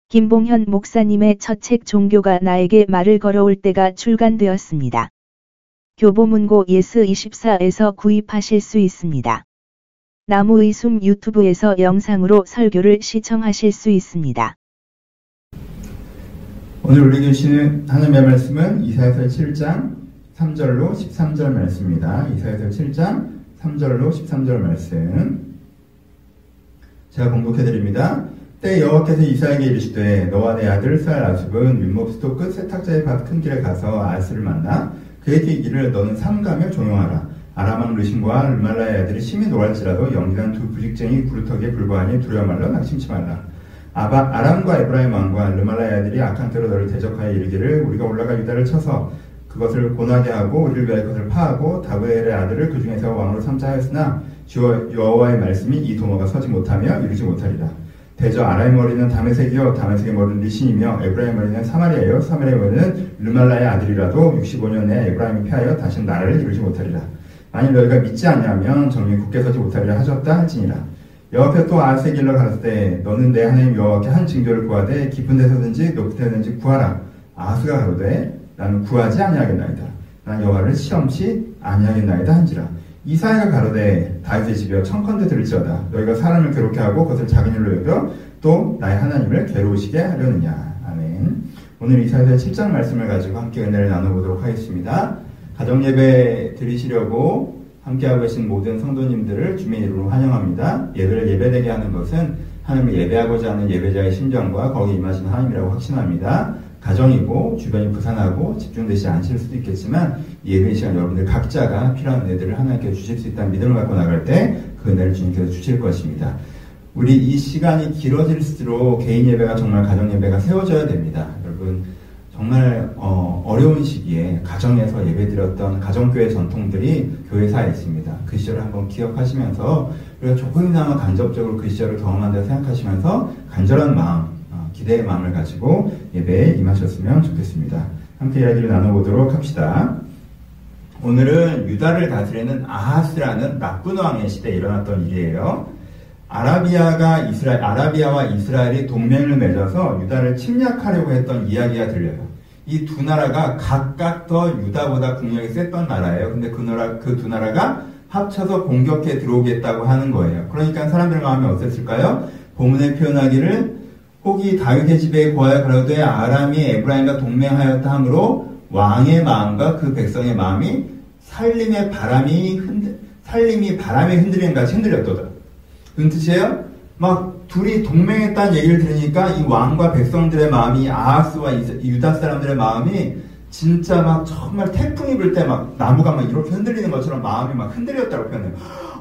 김봉현 목사님의 첫 책 종교가 나에게 말을 걸어올 때가 출간되었습니다. 교보문고 예스24에서 구입하실 수 있습니다. 나무의 숨 유튜브에서 영상으로 설교를 시청하실 수 있습니다. 오늘 우리 주시는 하나님의 말씀은 이사야서 7장 3절로 13절 말씀입니다. 이사야서 7장 3절로 13절 말씀 제가 공독해드립니다. 때 여호와께서 이사야에게 이르시되 너와 내 아들 쌀 아숲은 윗몹스토 끝 세탁자의 밭 큰 길에 가서 아스를 만나 그에게 이르기를 너는 삼가며 종용하라. 아람왕 르신과 르말라의 아들이 심히 노할지라도 영리한 두 부직쟁이 구루터기에 불과하니 두려워 말라 낙심치 말라. 아람과 에브라임 왕과 르말라의 아들이 악한 때로 너를 대적하여 이르기를 우리가 올라가 유다를 쳐서 그것을 고나게 하고 우리를 위하여 그것을 파하고 다브엘의 아들을 그 중에서 왕으로 삼자 하였으나 주 여호와의 말씀이 이 도모가 서지 못하며 이루지 못하리라. 대저 아람의 머리는 다메섹이요 다메섹의 머리는 리신이며 에브라임 머리는 사마리아요 사마리아의 머리는 르말라의 아들이라도 65년 내에 에브라임이 패하여 다시 나라를 이루지 못하리라. 만일 너희가 믿지 않냐면 정령이 굳게 서지 못하리라 하셨다 할지니라. 여호와께서 또 아하스에게 일러 가라사대 너는 내 하나님 여호와께 한 징조를 구하되 깊은 데서든지 높은 데서든지 구하라. 아하스가 가로되 나는 구하지 아니하겠나이다. 난 여호와를 시험치 아니하겠나이다 한지라. 이사야가 가로되 다윗의 집이여 청컨대 들을지어다. 너희가 사람을 괴롭게 하고 그것을 작은 일로 여겨 또 나의 하나님을 괴로우시게 하려느냐. 아멘. 오늘 이사야서 7장 말씀을 가지고 함께 은혜를 나눠보도록 하겠습니다. 가정예배 드리시려고 함께하고 계신 모든 성도님들을 주님의 이름으로 환영합니다. 예배를 예배되게 하는 것은 하나님을 예배하고자 하는 예배자의 심정과 거기에 임하시는 하나님이라고 확신합니다. 가정이고 주변이 부산하고 집중되지 않으실 수도 있겠지만 예배 시간 여러분들 각자가 필요한 은혜들을 하나님께 주실 수 있다는 믿음을 갖고 나갈 때 그 은혜를 주님께서 주실 것입니다. 우리 이 시간이 길어질수록 개인 예배가 정말 가정 예배가 세워져야 됩니다. 여러분 정말 어려운 시기에 가정에서 예배드렸던 가정교회 전통들이 교회사에 있습니다. 그 시절을 한번 기억하시면서 우리가 조금이나마 간접적으로 그 시절을 경험한다고 생각하시면서 간절한 마음 기대의 마음을 가지고 예배에 임하셨으면 좋겠습니다. 함께 이야기를 나눠보도록 합시다. 오늘은 유다를 다스리는 아하스라는 나쁜 왕의 시대에 일어났던 일이에요. 아라비아와 이스라엘이 동맹을 맺어서 유다를 침략하려고 했던 이야기가 들려요. 이 두 나라가 각각 더 유다보다 국력이 셌던 나라예요. 근데 그 두 나라가 합쳐서 공격해 들어오겠다고 하는 거예요. 그러니까 사람들의 마음이 어땠을까요? 본문에 표현하기를 혹이 다윗의 집에 거하여 가로되 아람이 에브라임과 동맹하였다 하므로 왕의 마음과 그 백성의 마음이 살림의 바람에 흔들리는 같이 흔들렸도다. 무슨 뜻이에요? 막 둘이 동맹했다는 얘기를 들으니까 이 왕과 백성들의 마음이 아하스와 유다 사람들의 마음이 진짜 막 정말 태풍이 불 때 막 나무가 막 이렇게 흔들리는 것처럼 마음이 막 흔들렸다고 표현해요.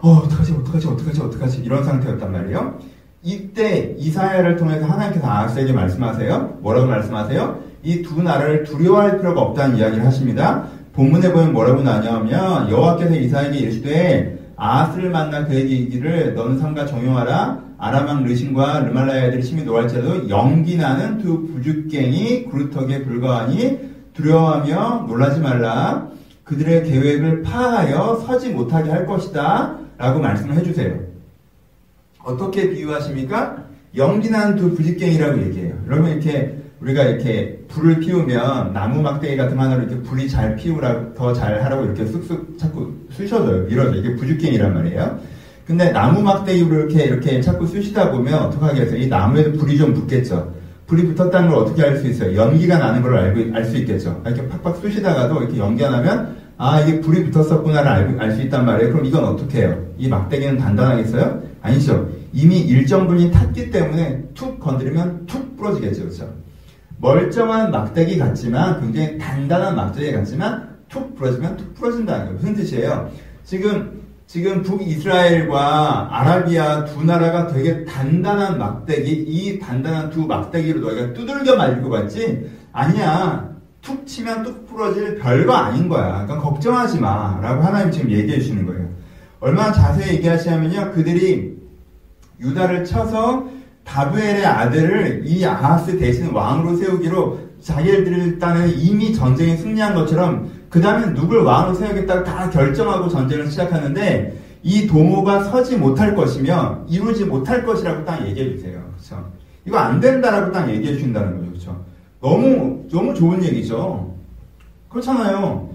어떡하지 이런 상태였단 말이에요. 이때 이사야를 통해서 하나님께서 아하스에게 말씀하세요. 뭐라고 말씀하세요? 이 두 나라를 두려워할 필요가 없다는 이야기를 하십니다. 본문에 보면 뭐라고 나냐면 여호와께서 이사야에게 이르시되 아하스를 만나 그에게 이르기를 너는 삼가 정용하라. 아람왕 르신과 르말라의 아들이 심히 노할지라도 연기나는 두 부죽갱이 구루터기에 불과하니 두려워하며 놀라지 말라. 그들의 계획을 파하여 서지 못하게 할 것이다 라고 말씀을 해주세요. 어떻게 비유하십니까? 연기나는 두 부직갱이라고 얘기해요. 여러분 우리가 이렇게 불을 피우면 나무 막대기 같은 거 하나로 이렇게 불이 잘 피우라고 더 잘 하라고 이렇게 쑥쑥 자꾸 쑤셔줘요. 밀어줘. 이게 부직갱이란 말이에요. 근데 나무 막대기로 이렇게 자꾸 쑤시다 보면 어떻게 하겠어요? 이 나무에도 불이 좀 붙겠죠. 불이 붙었다는 걸 어떻게 알 수 있어요? 연기가 나는 걸 알 수 있겠죠. 이렇게 팍팍 쑤시다가도 이렇게 연기가 나면 이게 불이 붙었었구나를 알 수 있단 말이에요. 그럼 이건 어떻게 해요? 이 막대기는 단단하겠어요? 아니죠. 이미 일정 분이 탔기 때문에 툭 건드리면 툭 부러지겠죠. 그렇죠? 멀쩡한 막대기 같지만 굉장히 단단한 막대기 같지만 툭 부러지면 툭 부러진다는 게 무슨 뜻이에요? 지금 북이스라엘과 아라비아 두 나라가 되게 단단한 막대기, 이 단단한 두 막대기로 너희가 두들겨 말릴 것 같지? 아니야. 툭 치면 뚝 부러질 별거 아닌 거야. 그러니까 걱정하지 마. 라고 하나님 지금 얘기해 주시는 거예요. 얼마나 자세히 얘기하시냐면요. 그들이 유다를 쳐서 다브엘의 아들을 이 아하스 대신 왕으로 세우기로 자기들의 딴에 이미 전쟁에 승리한 것처럼 그 다음에 누굴 왕으로 세우겠다고 다 결정하고 전쟁을 시작하는데 이 도모가 서지 못할 것이며 이루지 못할 것이라고 딱 얘기해 주세요. 그렇죠? 이거 안 된다라고 딱 얘기해 주신다는 거죠. 그렇죠? 너무 좋은 얘기죠. 그렇잖아요.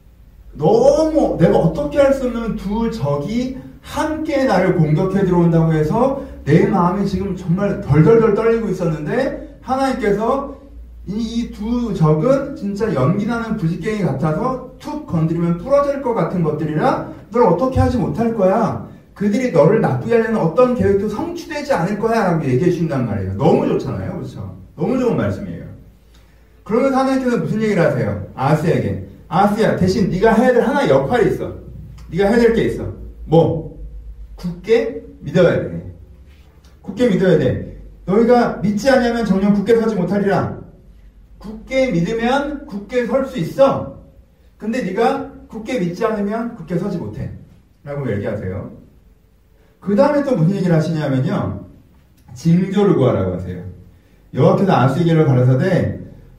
너무 내가 어떻게 할 수 없는 두 적이 함께 나를 공격해 들어온다고 해서 내 마음이 지금 정말 덜덜덜 떨리고 있었는데 하나님께서 이 두 적은 진짜 연기나는 부직갱이 같아서 툭 건드리면 부러질 것 같은 것들이라 널 어떻게 하지 못할 거야. 그들이 너를 나쁘게 하려는 어떤 계획도 성취되지 않을 거야 라고 얘기해 주신단 말이에요. 너무 좋잖아요. 그렇죠? 너무 좋은 말씀이에요. 그러면서 하나님께서 무슨 얘기를 하세요? 아하스에게. 아하스야, 대신 네가 해야 될 하나의 역할이 있어. 네가 해야 될 게 있어. 뭐? 굳게 믿어야 돼. 굳게 믿어야 돼. 너희가 믿지 않으면 정녕 굳게 서지 못하리라. 굳게 믿으면 굳게 설 수 있어. 근데 네가 굳게 믿지 않으면 굳게 서지 못해. 라고 얘기하세요. 그 다음에 또 무슨 얘기를 하시냐면요. 징조를 구하라고 하세요. 여호와께서 아하스에게로 가라사대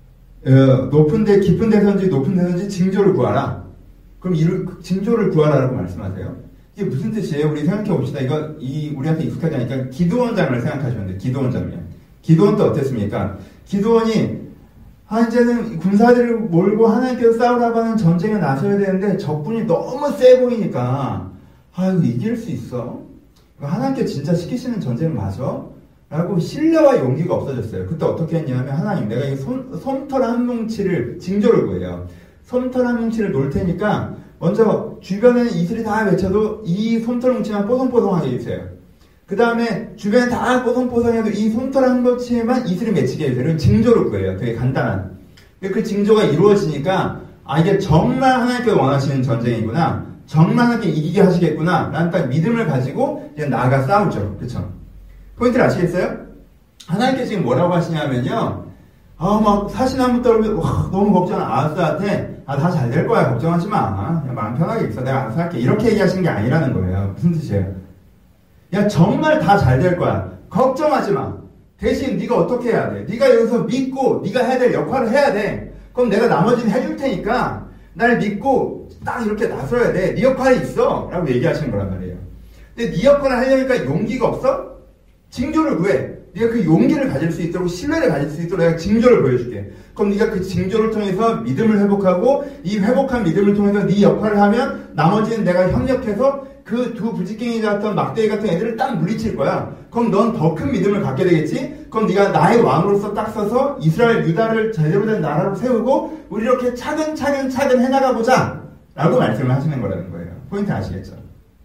높은 데 깊은 데선지 높은 데선지 징조를 구하라. 그럼 징조를 구하라라고 말씀하세요. 이게 무슨 뜻이에요? 우리 생각해 봅시다. 우리한테 익숙하지 않으니까 기드온 장면을 생각하시면 돼요. 기드온 장면. 기드온 또 어땠습니까? 기드온이 이제는 군사들을 몰고 하나님께서 싸우라고 하는 전쟁에 나서야 되는데 적군이 너무 세 보이니까 이거 이길 수 있어? 하나님께 진짜 시키시는 전쟁 맞아? 라고 신뢰와 용기가 없어졌어요. 그때 어떻게 했냐면 하나님 내가 이 솜털 한 뭉치를 징조를 구해요. 솜털 한 뭉치를 놓을 테니까 먼저 주변에는 이슬이 다 외쳐도 이 솜털 뭉치만 뽀송뽀송하게 해주세요. 그 다음에 주변에 다 뽀송뽀송해도 이 솜털 한 뭉치에만 이슬이 맺히게 해주세요. 그럼 징조를 구해요. 되게 간단한. 그 징조가 이루어지니까 이게 정말 하나님께서 원하시는 전쟁이구나. 정말 하나님께 이기게 하시겠구나. 라는 딱 믿음을 가지고 이제 나아가 싸우죠. 그렇죠? 포인트를 아시겠어요? 하나님께 지금 뭐라고 하시냐면요. 막 사시나무 떨고 너무 걱정한 아하스한테 다 잘 될 거야. 걱정하지 마. 그냥 마음 편하게 있어. 내가 알아서 할게. 이렇게 얘기하시는 게 아니라는 거예요. 무슨 뜻이에요? 야 정말 다 잘 될 거야. 걱정하지 마. 대신 네가 어떻게 해야 돼? 네가 여기서 믿고 네가 해야 될 역할을 해야 돼. 그럼 내가 나머지는 해줄 테니까 날 믿고 딱 이렇게 나서야 돼. 네 역할이 있어. 라고 얘기하시는 거란 말이에요. 근데 네 역할을 하려니까 용기가 없어? 징조를 구해. 네가 그 용기를 가질 수 있도록 신뢰를 가질 수 있도록 내가 징조를 보여줄게. 그럼 네가 그 징조를 통해서 믿음을 회복하고 이 회복한 믿음을 통해서 네 역할을 하면 나머지는 내가 협력해서 그 두 부직갱이 같은 막대기 같은 애들을 딱 물리칠 거야. 그럼 넌 더 큰 믿음을 갖게 되겠지? 그럼 네가 나의 왕으로서 딱 서서 이스라엘 유다를 제대로 된 나라로 세우고 우리 이렇게 차근차근 해나가보자 라고 말씀을 하시는 거라는 거예요. 포인트 아시겠죠?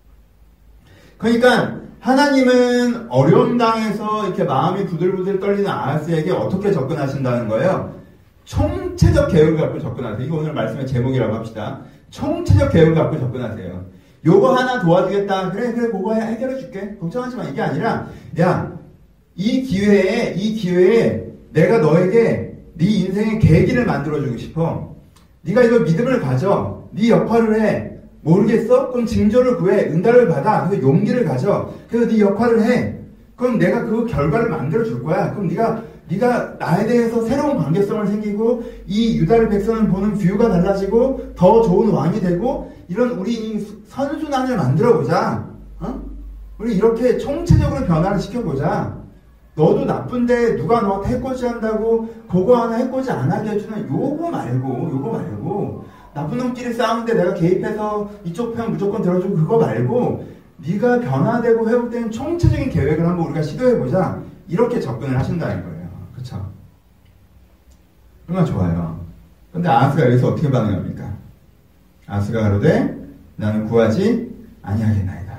그러니까 하나님은 어려움 당해서 이렇게 마음이 부들부들 떨리는 아하스에게 어떻게 접근하신다는 거예요? 총체적 계획을 갖고 접근하세요. 이거 오늘 말씀의 제목이라고 합시다. 총체적 계획을 갖고 접근하세요. 요거 하나 도와주겠다. 그래 그거 해결해 줄게. 걱정하지 마. 이게 아니라 이 기회에 내가 너에게 네 인생의 계기를 만들어주고 싶어. 네가 이거 믿음을 가져. 네 역할을 해. 모르겠어? 그럼 징조를 구해. 응답을 받아. 그래서 용기를 가져. 그래서 네 역할을 해. 그럼 내가 그 결과를 만들어 줄 거야. 그럼 네가 나에 대해서 새로운 관계성을 생기고 이 유다를 백성을 보는 뷰가 달라지고 더 좋은 왕이 되고 이런 우리 선순환을 만들어 보자. 우리 이렇게 총체적으로 변화를 시켜보자. 너도 나쁜데 누가 너한테 해코지 한다고 그거 하나 해코지 안 하게 해주는 요거 말고 나쁜 놈끼리 싸우는데 내가 개입해서 이쪽 편 무조건 들어주고 그거 말고 네가 변화되고 회복되는 총체적인 계획을 한번 우리가 시도해보자. 이렇게 접근을 하신다는 거예요. 그쵸? 얼마나 좋아요. 근데 아하스가 여기서 어떻게 반응합니까? 아하스가 가로되 나는 구하지 아니하겠나이다.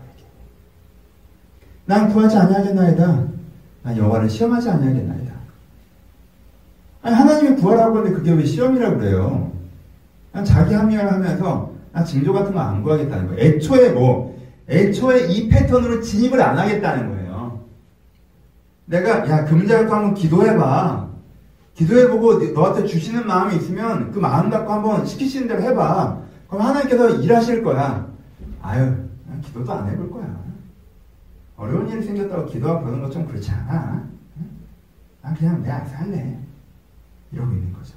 난 구하지 아니하겠나이다. 난 여호와를 시험하지 아니하겠나이다. 아니 하나님이 구하라고 하는데 그게 왜 시험이라고 그래요? 난 자기 합리화를 하면서 난 징조 같은 거 안 구하겠다는 거예요. 애초에 이 패턴으로 진입을 안 하겠다는 거예요. 내가 금자갖고 한번 기도해봐. 기도해보고 너한테 주시는 마음이 있으면 그 마음 갖고 한번 시키시는 대로 해봐. 그럼 하나님께서 일하실 거야. 난 기도도 안 해볼 거야. 어려운 일이 생겼다고 기도하고 그러는 거 좀 그렇지 않아? 난 그냥 내 알아서 할래. 이러고 있는 거죠.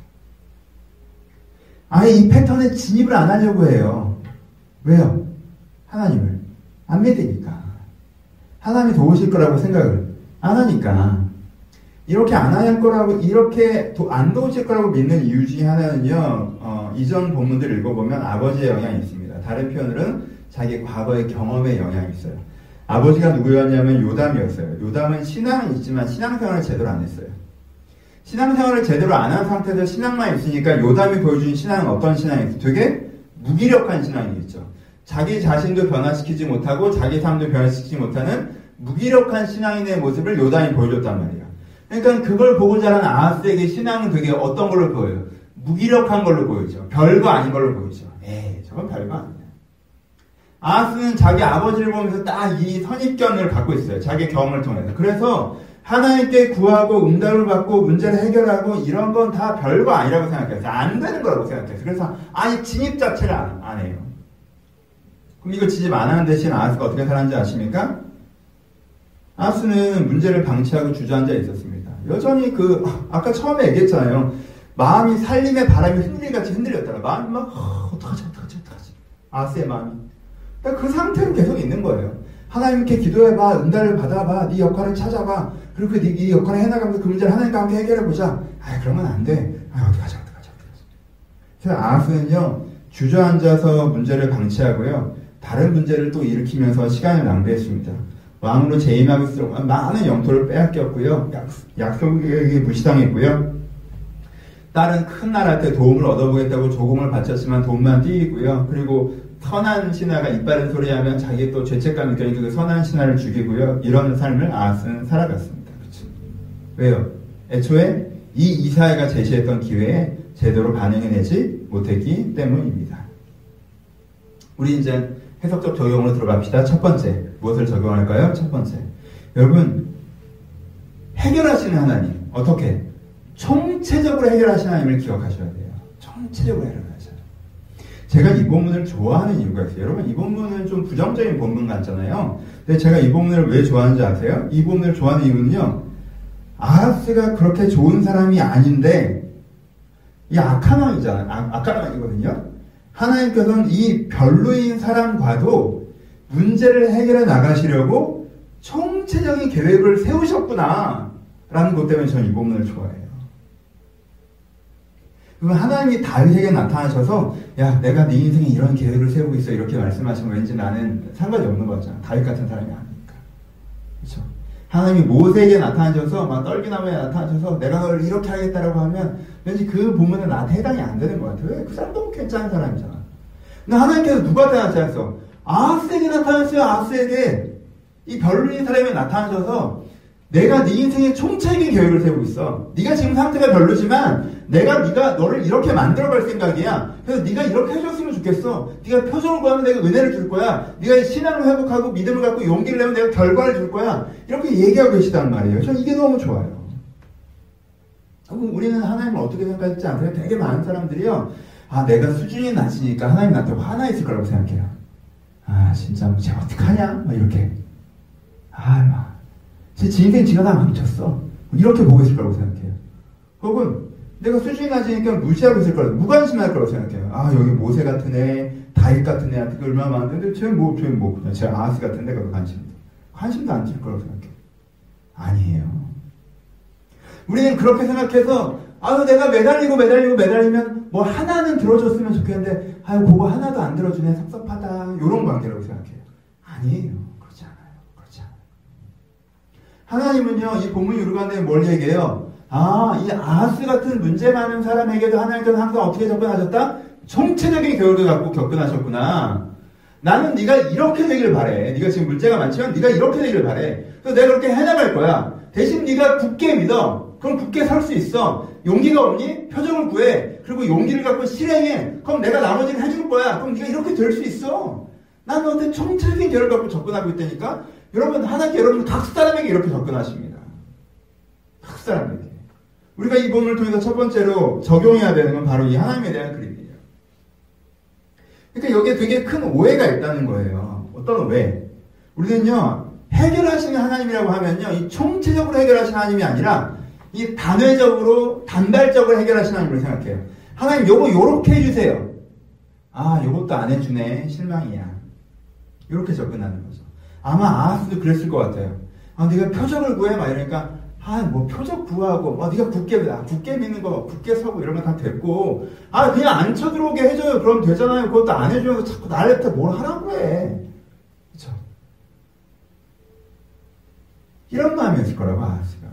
아예 이 패턴에 진입을 안 하려고 해요. 왜요? 하나님을 안 믿으니까. 하나님이 도우실 거라고 생각을 안 하니까. 이렇게 안 할 거라고, 이렇게 안 도우실 거라고 믿는 이유 중에 하나는요, 이전 본문들 읽어보면 아버지의 영향이 있습니다. 다른 표현으로는 자기 과거의 경험의 영향이 있어요. 아버지가 누구였냐면 요담이었어요. 요담은 신앙은 있지만 신앙생활을 제대로 안 했어요. 신앙생활을 제대로 안 한 상태에서 신앙만 있으니까 요담이 보여주는 신앙은 어떤 신앙이겠어요? 되게 무기력한 신앙이겠죠. 자기 자신도 변화시키지 못하고 자기 삶도 변화시키지 못하는 무기력한 신앙인의 모습을 요담이 보여줬단 말이에요. 그러니까 그걸 보고 자란 아하스에게 신앙은 되게 어떤 걸로 보여요? 무기력한 걸로 보이죠. 별거 아닌 걸로 보이죠. 저건 별거 아니야. 아하스는 자기 아버지를 보면서 딱 이 선입견을 갖고 있어요. 자기 경험을 통해서. 그래서 하나님께 구하고 응답을 받고 문제를 해결하고 이런 건 다 별거 아니라고 생각해서 안 되는 거라고 생각해서 그래서 아예 진입 자체를 안 해요. 그럼 이거 진입 안 하는 대신 아하스가 어떻게 살았는지 아십니까? 아하스는 문제를 방치하고 주저앉아 있었습니다. 여전히 아까 처음에 얘기했잖아요. 마음이 살림의 바람이 흔들같이 흔들렸다가 마음이 막 어떡하지 아하스의 마음이 그 상태로 계속 있는 거예요. 하나님께 기도해봐, 응답을 받아봐, 네 역할을 찾아봐. 그리고 네 역할을 해나가면서 그 문제를 하나님과 함께 해결해보자. 그러면 안 돼. 어떡하지. 그래서 아하스는요, 주저앉아서 문제를 방치하고요, 다른 문제를 또 일으키면서 시간을 낭비했습니다. 왕으로 재임하고서 많은 영토를 빼앗겼고요, 약속에게 무시당했고요, 다른 큰 나라한테 도움을 얻어보겠다고 조공을 바쳤지만 돈만 띄이고요, 그리고 선한 신하가 이빠른 소리하면 자기 또 죄책감 느끼니까 그 선한 신하를 죽이고요. 이런 삶을 아하스는 살아갔습니다. 그렇죠? 왜요? 애초에 이 이사야가 제시했던 기회에 제대로 반응해내지 못했기 때문입니다. 우리 이제 해석적 적용으로 들어갑시다. 첫 번째, 무엇을 적용할까요? 첫 번째, 여러분, 해결하시는 하나님, 어떻게? 총체적으로 해결하시는 하나님을 기억하셔야 돼요. 총체적으로 해결하셔야 돼요. 제가 이 본문을 좋아하는 이유가 있어요. 여러분, 이 본문은 좀 부정적인 본문 같잖아요. 근데 제가 이 본문을 왜 좋아하는지 아세요? 이 본문을 좋아하는 이유는요, 아하스가 그렇게 좋은 사람이 아닌데, 이 악한 왕이잖아요. 악한 왕이거든요. 하나님께서는 이 별로인 사람과도 문제를 해결해 나가시려고 총체적인 계획을 세우셨구나, 라는 것 때문에 저는 이 본문을 좋아해요. 하나님이 다윗에게 나타나셔서 야, 내가 네 인생에 이런 계획을 세우고 있어, 이렇게 말씀하시면 왠지 나는 상관이 없는 거잖아. 다윗 같은 사람이 아니니까. 그렇죠? 하나님이 모세에게 나타나셔서 막 떨기나무에 나타나셔서 내가 너를 이렇게 하겠다라고 하면 왠지 그 부분은 나한테 해당이 안 되는 것 같아요. 왜? 그 사람 너무 괜찮은 사람이잖아. 근데 하나님께서 누구한테 나타났어? 아하스에게 나타났어요. 아하스에게. 이 별로인 사람이 나타나셔서 내가 네 인생의 총체적인 계획을 세우고 있어. 네가 지금 상태가 별로지만 내가 너를 이렇게 만들어갈 생각이야. 그래서 네가 이렇게 해줬으면 좋겠어. 네가 표정을 구하면 내가 은혜를 줄 거야. 네가 신앙을 회복하고 믿음을 갖고 용기를 내면 내가 결과를 줄 거야. 이렇게 얘기하고 계시단 말이에요. 저는 이게 너무 좋아요. 우리는 하나님을 어떻게 생각하지 않아요? 되게 많은 사람들이요, 내가 수준이 낮으니까 하나님 나한테 화나 있을 거라고 생각해요. 진짜 쟤 어떡하냐? 막 이렇게. 제 인생 지가 다 망쳤어. 이렇게 보고 있을 거라고 생각해요. 혹은 내가 수준이 낮으니까 무시하고 있을 거라고, 무관심할 거라고 생각해요. 여기 모세 같은 애, 다윗 같은 애한테 얼마나 많은데 쟤는 그냥 쟤 아하스 같은 애가 관심도 안 줄 거라고 생각해요. 아니에요. 우리는 그렇게 생각해서 내가 매달리면 뭐 하나는 들어줬으면 좋겠는데 그거 하나도 안 들어주네, 섭섭하다, 이런 관계라고 생각해요. 아니에요. 그렇지 않아요. 하나님은요, 이 본문이 우리가 뭘 얘기해요? 이 아하스 같은 문제 많은 사람에게도 하나님께서 항상 어떻게 접근하셨다? 총체적인 교육을 갖고 접근하셨구나. 나는 네가 이렇게 되기를 바래. 네가 지금 문제가 많지만 네가 이렇게 되기를 바래. 그래서 내가 그렇게 해나갈 거야. 대신 네가 굳게 믿어. 그럼 굳게 설 수 있어. 용기가 없니? 표정을 구해. 그리고 용기를 갖고 실행해. 그럼 내가 나머지는 해줄 거야. 그럼 네가 이렇게 될 수 있어. 난 너한테 총체적인 계획을 갖고 접근하고 있다니까. 여러분, 하나님께 여러분 각 사람에게 이렇게 접근하십니다. 각 사람에게. 우리가 이 본문을 통해서 첫 번째로 적용해야 되는 건 바로 이 하나님에 대한 그림이에요. 그러니까 여기에 되게 큰 오해가 있다는 거예요. 어떤 오해? 우리는요, 해결하시는 하나님이라고 하면요, 이 총체적으로 해결하시는 하나님이 아니라 이 단회적으로, 단발적으로 해결하시는 하나님을 생각해요. 하나님, 요렇게 해주세요. 요것도 안 해주네. 실망이야. 요렇게 접근하는 거죠. 아마 아하스도 그랬을 것 같아요. 네가 표적을 구해? 막 이러니까, 뭐 표적 구하고, 네가 굳게 믿는 거, 굳게 서고 이런 거 다 됐고, 그냥 안 쳐들어오게 해줘요. 그럼 되잖아요. 그것도 안 해주면서 자꾸 나한테 뭘 하라고 해. 그쵸? 이런 마음이었을 거라고, 아하스가.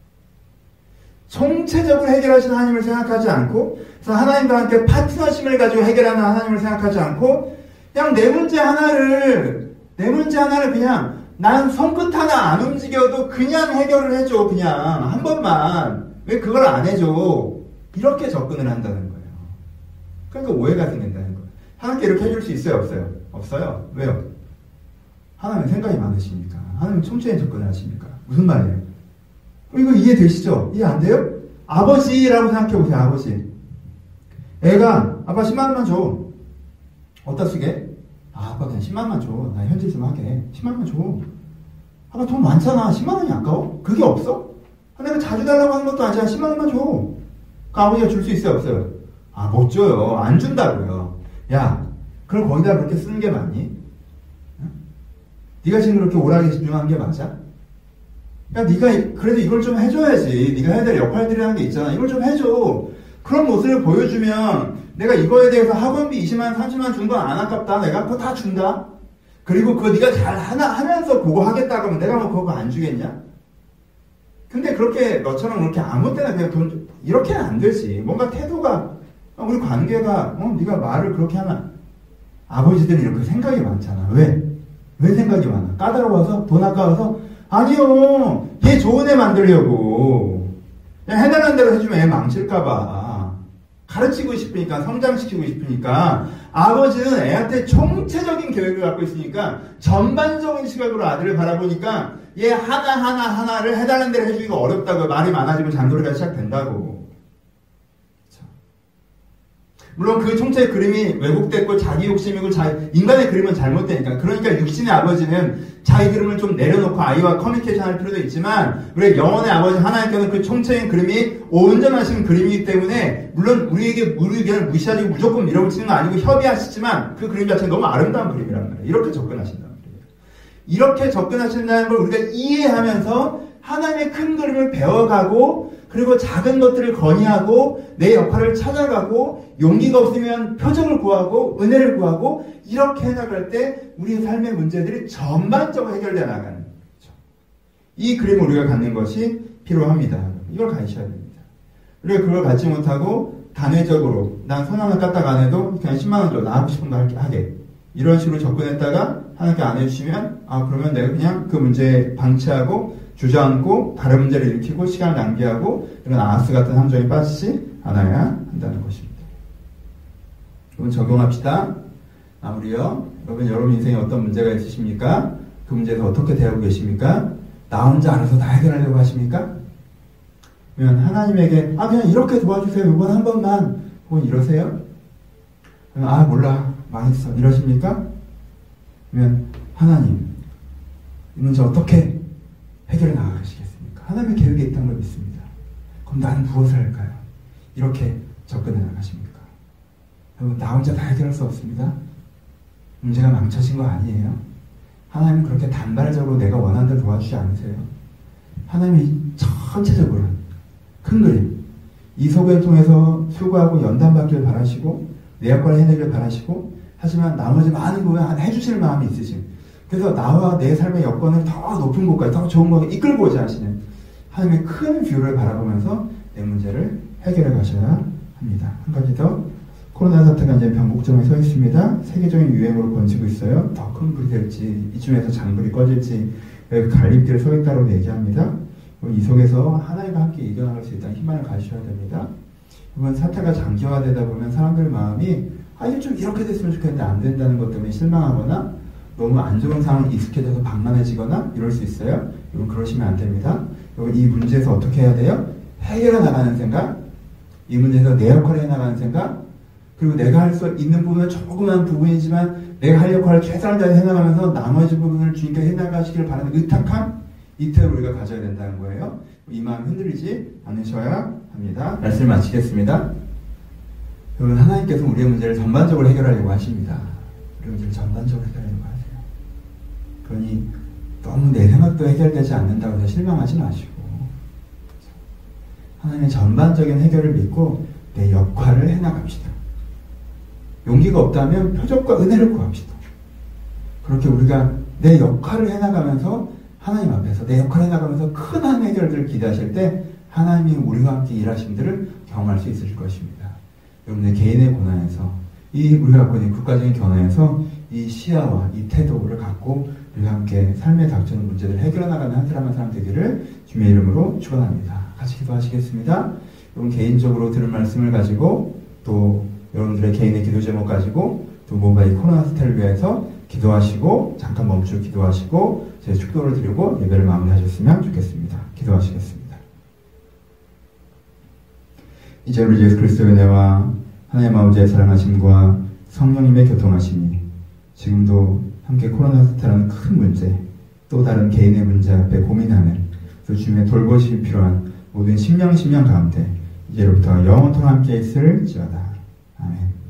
총체적으로 해결하시는 하나님을 생각하지 않고, 그래서 하나님과 함께 파트너십을 가지고 해결하는 하나님을 생각하지 않고, 그냥 내 문제 하나를 그냥 난 손끝 하나 안 움직여도 그냥 해결을 해줘. 그냥 한 번만. 왜 그걸 안 해줘? 이렇게 접근을 한다는 거예요. 그러니까 오해가 생긴다는 거예요. 하나님께 이렇게 해줄 수 있어요? 없어요? 없어요. 왜요? 하나님 생각이 많으십니까? 하나님 총체에 접근을 하십니까? 무슨 말이에요? 이거 이해되시죠? 이해 안 돼요? 아버지라고 생각해보세요. 아버지. 애가 아빠 10만 원만 줘. 어디다 쓰게? 아빠 그냥 10만 원만 줘. 나 현질 좀 하게. 10만 원만 줘. 아빠 돈 많잖아. 10만 원이 아까워? 그게 없어? 내가 자주 달라고 하는 것도 아니잖아. 10만 원만 줘. 그 아버지가 줄 수 있어요? 없어요? 못 줘요. 안 준다고요. 야, 그럼 거기다 그렇게 쓰는 게 맞니? 응? 네가 지금 그렇게 오락에 집중하는 게 맞아? 야, 네가 그래도 이걸 좀 해줘야지. 네가 해야 될 역할들이라는 게 있잖아. 이걸 좀 해줘. 그런 모습을 보여주면 내가 이거에 대해서 학원비 20만, 30만 준 건 안 아깝다. 내가 그거 다 준다. 그리고 그거 네가 잘 하면서 그거 하겠다 그러면 내가 뭐 그거 안 주겠냐? 근데 그렇게 너처럼 그렇게 아무 때나 그냥 돈 이렇게는 안 되지. 뭔가 태도가 우리 관계가 네가 말을 그렇게 하면 아버지들은 이렇게 생각이 많잖아. 왜? 왜 생각이 많아? 까다로워서? 돈 아까워서? 아니요. 얘 좋은 애 만들려고. 그냥 해달라는 대로 해주면 애 망칠까봐. 가르치고 싶으니까, 성장시키고 싶으니까, 아버지는 애한테 총체적인 계획을 갖고 있으니까, 전반적인 시각으로 아들을 바라보니까, 얘 하나를 해달라는 대로 해주기가 어렵다고 말이 많아지고 잔소리가 시작된다고. 물론 그 총체의 그림이 왜곡됐고 자기 욕심이고 인간의 그림은 잘못되니까. 그러니까 육신의 아버지는 자기 그림을 좀 내려놓고 아이와 커뮤니케이션 할 필요도 있지만 우리 영혼의 아버지 하나님께서는 그 총체의 그림이 온전하신 그림이기 때문에 물론 우리에게 의견을 무시하시고 무조건 밀어붙이는 건 아니고 협의하시지만 그 그림 자체는 너무 아름다운 그림이란 말이에요. 이렇게 접근하신다는 거예요. 이렇게 접근하신다는 걸 우리가 이해하면서 하나님의 큰 그림을 배워가고 그리고 작은 것들을 건의하고 내 역할을 찾아가고 용기가 없으면 표정을 구하고 은혜를 구하고 이렇게 해나갈 때 우리의 삶의 문제들이 전반적으로 해결되어 나가는 거죠. 이 그림을 우리가 갖는 것이 필요합니다. 이걸 가지셔야 됩니다. 우리가 그걸 갖지 못하고 단회적으로 난 손 하나 까딱 안 해도 그냥 10만 원 줘. 나 하고 싶은 거 하게. 이런 식으로 접근했다가 하나님께 안 해주시면 그러면 내가 그냥 그 문제에 방치하고 주저앉고 다른 문제를 일으키고 시간을 낭비하고 이런 아하스 같은 함정에 빠지지 않아야 한다는 것입니다. 여러분 적용합시다. 마무리요. 여러분 인생에 어떤 문제가 있으십니까? 그 문제에서 어떻게 대하고 계십니까? 나 혼자 알아서 다 해결하려고 하십니까? 그러면 하나님에게 그냥 이렇게 도와주세요. 이번 한 번만. 혹은 이러세요? 그러면 몰라. 망했어. 이러십니까? 그러면 하나님 이 문제 어떻게 해결해 나가시겠습니까? 하나님의 계획에 있다는 걸 믿습니다. 그럼 나는 무엇을 할까요? 이렇게 접근해 나가십니까? 여러분 나 혼자 다 해결할 수 없습니다. 문제가 망쳐진 거 아니에요. 하나님은 그렇게 단발적으로 내가 원하는 대로 도와주지 않으세요. 하나님이 전체적으로 큰 그림 이 속을 통해서 수고하고 연단받기를 바라시고 내 역할을 해내기를 바라시고 하지만 나머지 많은 부분 해주실 마음이 있으신 그래서 나와 내 삶의 여건을 더 높은 곳까지 더 좋은 곳에 이끌고자 하시는 하나님의 큰 뷰를 바라보면서 내 문제를 해결해 가셔야 합니다. 한 가지 더 코로나 사태가 이제 변곡점에 서 있습니다. 세계적인 유행으로 번지고 있어요. 더 큰 불이 될지 이쯤에서 잔불이 꺼질지 갈림길에 서 있다고 얘기합니다. 이 속에서 하나님과 함께 이겨나갈 수 있다는 희망을 가지셔야 됩니다. 이번 사태가 장기화되다 보면 사람들 마음이 이게 좀 이렇게 됐으면 좋겠는데 안 된다는 것 때문에 실망하거나 너무 안 좋은 상황에 익숙해져서 방만해지거나 이럴 수 있어요. 여러분 그러시면 안 됩니다. 여러분 이 문제에서 어떻게 해야 돼요? 해결해 나가는 생각, 이 문제에서 내 역할을 해나가는 생각, 그리고 내가 할 수 있는 부분은 조그만 부분이지만 내가 할 역할을 최선을 다해 해나가면서 나머지 부분을 주님께 해나가시길 바라는 의탁함, 이 태도를 우리가 가져야 된다는 거예요. 이 마음 흔들리지 않으셔야 합니다. 말씀을 마치겠습니다. 여러분 하나님께서 우리의 문제를 전반적으로 해결하려고 하십니다. 우리의 문제를 전반적으로 해결하려고 하세요. 그러니 너무 내 생각도 해결되지 않는다고 해서 실망하지 마시고 하나님의 전반적인 해결을 믿고 내 역할을 해나갑시다. 용기가 없다면 표적과 은혜를 구합시다. 그렇게 우리가 내 역할을 해나가면서 하나님 앞에서 내 역할을 해나가면서 큰 한 해결들을 기대하실 때 하나님이 우리와 함께 일하심들을 경험할 수 있을 것입니다. 여러분의 개인의 고난에서 우리가 갖고 있는 국가적인 견해에서 이 시야와 이 태도를 갖고 우리가 함께 삶에 닥치는 문제들을 해결해 나가는 한 사람 한 사람 되기를 주님의 이름으로 축원합니다. 같이 기도하시겠습니다. 여러분 개인적으로 들은 말씀을 가지고 또 여러분들의 개인의 기도 제목 가지고 또 뭔가 이 코로나 사태를 위해서 기도하시고 잠깐 멈추고 기도하시고 제 축도를 드리고 예배를 마무리하셨으면 좋겠습니다. 기도하시겠습니다. 이제 우리 예수 그리스도의 은혜와 하나님 아버지의 사랑하심과 성령님의 교통하심이 지금도 함께 코로나 사태라는 큰 문제 또 다른 개인의 문제 앞에 고민하는 또 주님의 돌보심이 필요한 모든 심령 가운데 이제로부터 영원토록 함께 있을지어다. 아멘.